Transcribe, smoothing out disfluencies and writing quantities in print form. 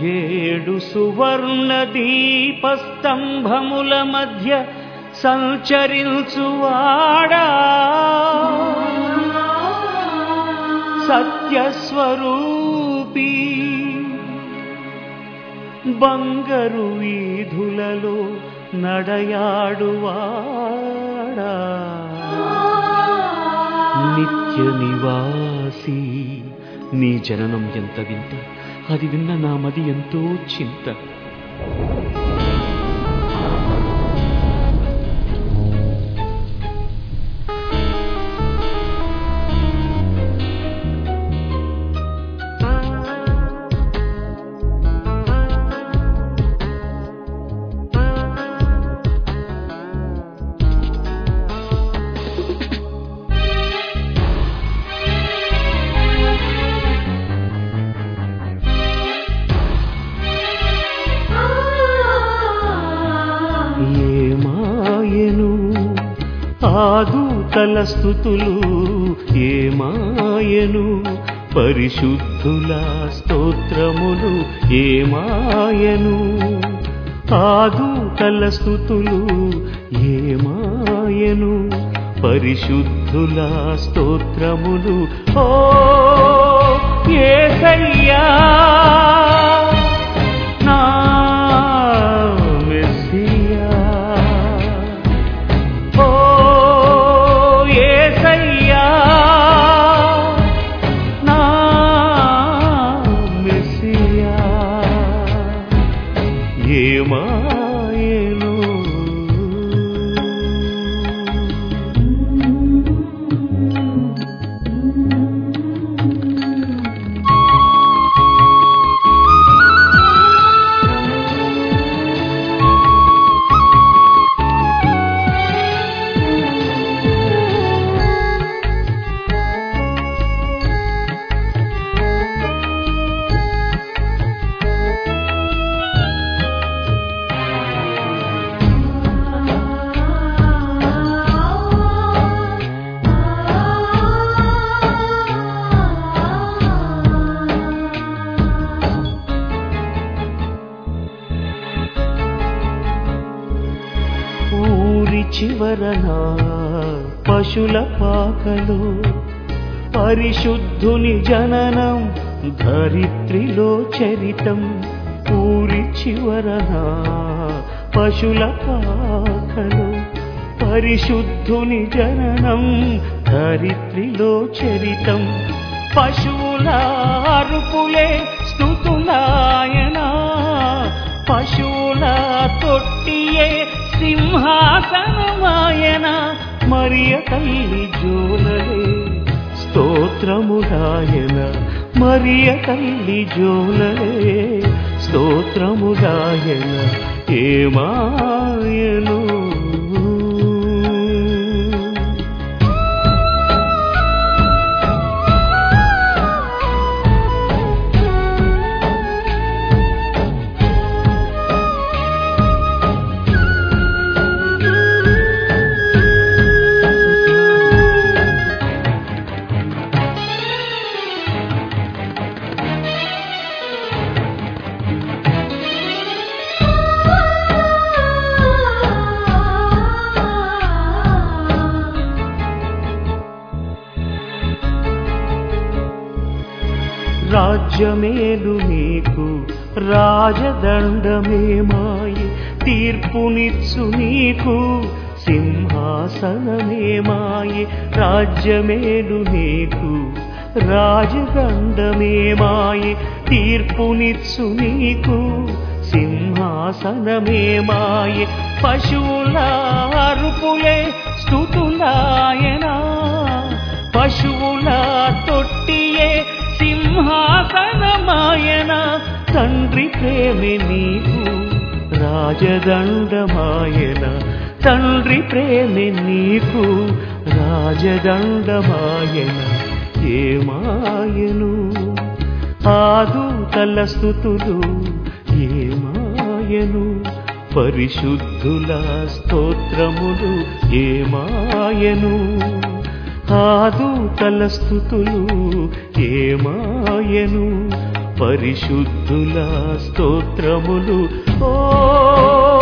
ఏడు సువర్ణ దీపస్తంభముల మధ్య సంచరించువాడా సత్యస్వరూపీ బంగరు వీధులలో నడయాడువాడా నిత్య నివాసి నీ జననం ఎంత వింత, అది విన్న నా మది ఎంతో చింత. ఆదూతల స్తుతులు ఏమాయను, పరిశుద్ధుల స్తోత్రములు ఏమాయను. ఆదూతల స్తుతులు ఏమాయను, పరిశుద్ధుల స్తోత్రములు. ఓ యేసయ్యా నా మెస్సియా, ఓ యేసయ్యా నా మెస్సియా. ఏమాయను చివరన పశుల పాకలో పరిశుద్ధుని జననం ధరిత్రిలో చరితం. ఊరి చివరన పశుల పాకలో పరిశుద్ధుని జననం ధరిత్రిలో చరితం. పశువుల అరుపులే స్తుతులాయన, పశువుల తొట్టియే సింహాసనమాయన. మరియ తల్లి జోలలే స్తోత్రములాయన, మరియ తల్లి జోలలే స్తోత్రములాయన. ఏమాయను రాజ్యమేలు నీకు రాజదండమే మాయే, తీర్పునిచ్చు నీకు సింహాసనమే మాయే. రాజ్యమేలు నీకు రాజదండమే మాయే, తీర్పునిచ్చు నీకు సింహాసనమే మాయే. పశువుల అరుపులే స్తుతులాయన, పశువుల తొట్టియే సింహాసనమాయన. తండ్రి ప్రేమే నీకు రాజదండమాయన, తండ్రి ప్రేమే నీకు రాజదండమాయన. ఏమాయను ఆదూతల స్తుతులు ఏమాయను, పరిశుద్ధుల స్తోత్రములు ఏమాయను. ఆదూతల స్తుతులు ఏమాయను, పరిశుద్ధుల స్తోత్రములు. ఓ